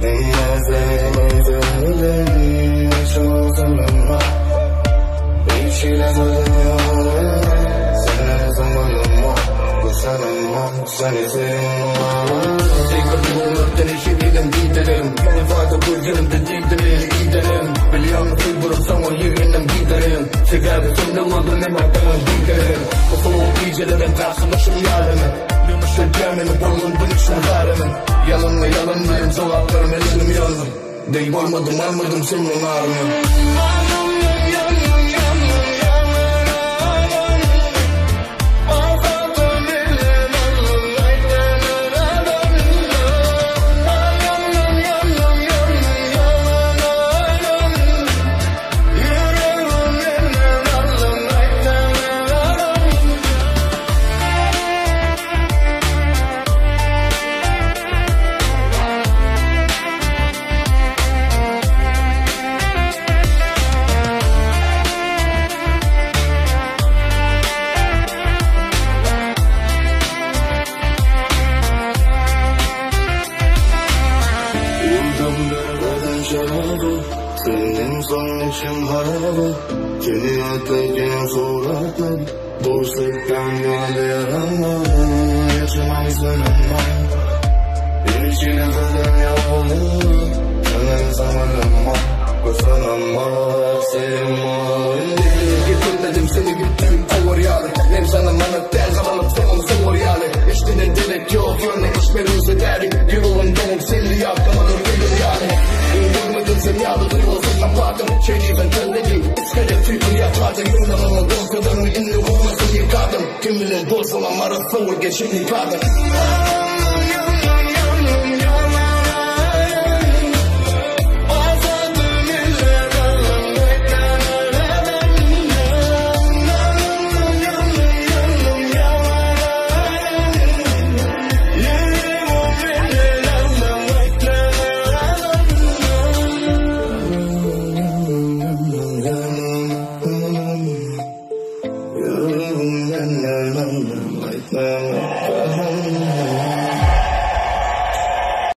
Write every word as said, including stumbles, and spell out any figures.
Denizlerimi çoğuzunma İçine dönüyor Senin zamanıma Bu sanıma Seni sevmem Tekrar değişebilirim giderim Menfaatı kurcanım da giderim giderim Biliyorum ki durup zaman yerinden giderim Şeker sunulmadı ne baktığım giderim Bu soğuk gecelerin karşılaşım yarını Yumuşak kendini bulundun için zarını Yalanla yalanlayım cevaplarım elim yandım Deyip olmadım almadım senin ağrını Senin son için harabe Seni atlayken suratlar Boşluktan geldi yaramam Yaşamam sanamam Bir içine kadar yapalım Senin zamanıma Kusanamam Sevmem Getirmedim seni gittim Tavır yarı Nem sana bana tez alıp Tamam zor yarı İşte direkt yok Yönle işlerimizi derik Yolun donuk seni yaklamadır gelir yani Görmedim seni alıdır olsun yapardım Şerifin telledi İskele tüyür yapardım Yıllarına dost kadarını ünlü olmasın yıkardım Kim bilir dost olan mara soğur geçip yıkardım Like that.